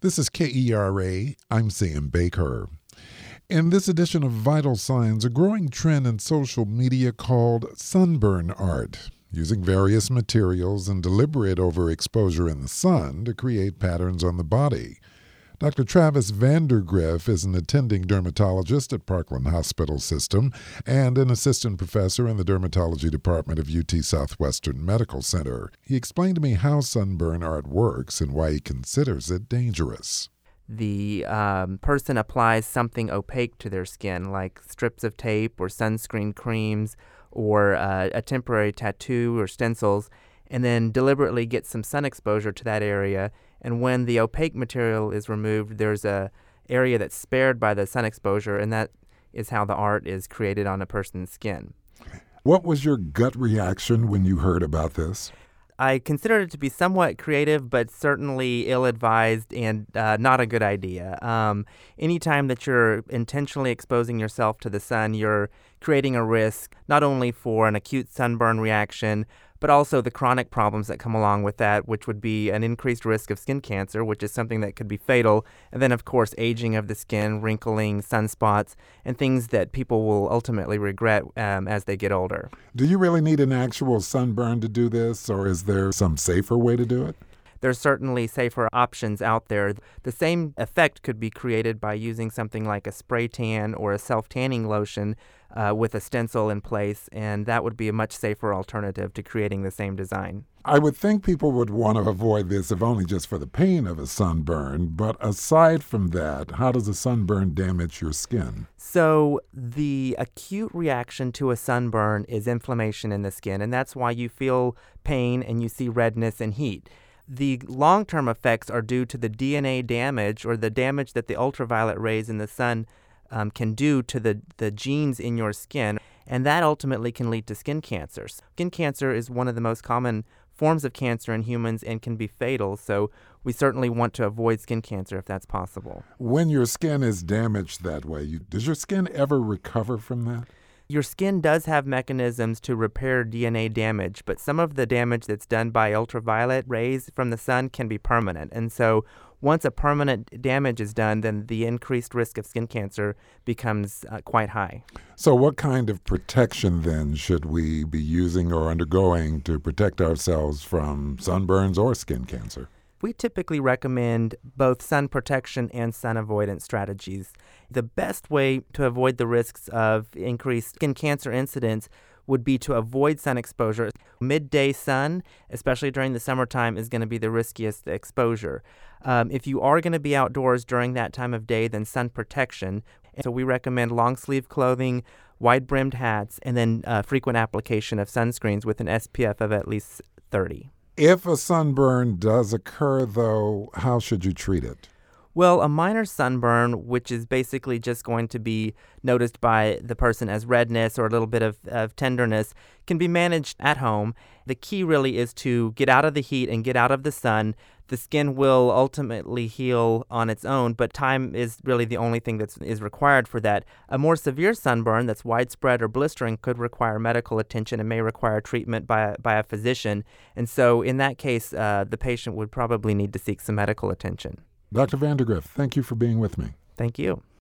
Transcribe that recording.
This is KERA. I'm Sam Baker. In this edition of Vital Signs, a growing trend in social media called sunburn art, using various materials and deliberate overexposure in the sun to create patterns on the body. Dr. Travis Vandergriff is an attending dermatologist at Parkland Hospital System and an assistant professor in the dermatology department of UT Southwestern Medical Center. He explained to me how sunburn art works and why he considers it dangerous. The person applies something opaque to their skin, like strips of tape or sunscreen creams or a temporary tattoo or stencils, and then deliberately gets some sun exposure to that area. And when the opaque material is removed, there's a area that's spared by the sun exposure, and that is how the art is created on a person's skin. What was your gut reaction when you heard about this? I considered it to be somewhat creative, but certainly ill-advised and not a good idea. Anytime that you're intentionally exposing yourself to the sun, you're creating a risk not only for an acute sunburn reaction, but also the chronic problems that come along with that, which would be an increased risk of skin cancer, which is something that could be fatal, and then, of course, aging of the skin, wrinkling, sunspots, and things that people will ultimately regret as they get older. Do you really need an actual sunburn to do this, or is there some safer way to do it? There's certainly safer options out there. The same effect could be created by using something like a spray tan or a self-tanning lotion with a stencil in place, and that would be a much safer alternative to creating the same design. I would think people would want to avoid this if only just for the pain of a sunburn, but aside from that, how does a sunburn damage your skin? So the acute reaction to a sunburn is inflammation in the skin, and that's why you feel pain and you see redness and heat. The long-term effects are due to the DNA damage or the damage that the ultraviolet rays in the sun can do to the genes in your skin, and that ultimately can lead to skin cancer. Skin cancer is one of the most common forms of cancer in humans and can be fatal, so we certainly want to avoid skin cancer if that's possible. When your skin is damaged that way, does your skin ever recover from that? Your skin does have mechanisms to repair DNA damage, but some of the damage that's done by ultraviolet rays from the sun can be permanent. And so once a permanent damage is done, then the increased risk of skin cancer becomes quite high. So what kind of protection then should we be using or undergoing to protect ourselves from sunburns or skin cancer? We typically recommend both sun protection and sun avoidance strategies. The best way to avoid the risks of increased skin cancer incidence would be to avoid sun exposure. Midday sun, especially during the summertime, is going to be the riskiest exposure. If you are going to be outdoors during that time of day, then sun protection. So we recommend long sleeve clothing, wide-brimmed hats, and then frequent application of sunscreens with an SPF of at least 30. If a sunburn does occur, though, how should you treat it? Well, a minor sunburn, which is basically just going to be noticed by the person as redness or a little bit of tenderness, can be managed at home. The key really is to get out of the heat and get out of the sun. The skin will ultimately heal on its own, but time is really the only thing that is required for that. A more severe sunburn that's widespread or blistering could require medical attention and may require treatment by a physician. And so in that case, the patient would probably need to seek some medical attention. Dr. Vandergriff, thank you for being with me. Thank you.